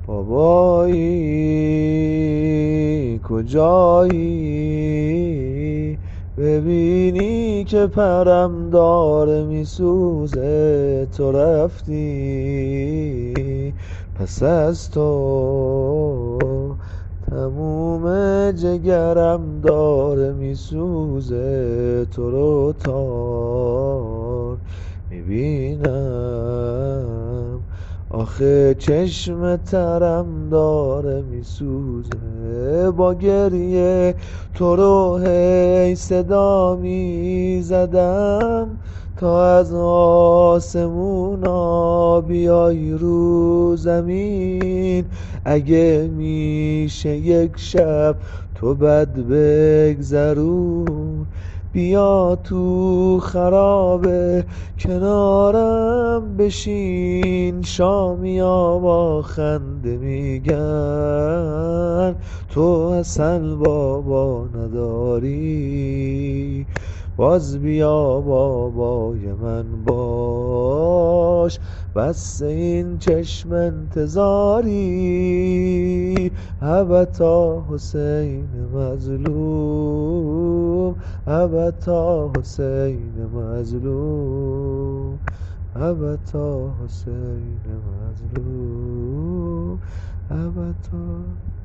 بابایی کجایی؟ ببینی که پرم داره میسوزه، تو رفتی پس از تو تموم جگرم داره میسوزه، تو رو تار میبینم، آخه چشم ترم داره میسوزه. با گریه تو رو هی صدا میزدم تا از آسمونا بیای رو زمین. اگه میشه یک شب تو بد بگذرون، بیا تو خرابه کنارم بشین، شامیا با خنده میگن تو اصل بابا نداری. باز بیا بابای من باش، بس این چشم انتظاری. ابتا حسین مظلوم، ابتا حسین مظلوم، ابتا حسین مظلوم، ابتا.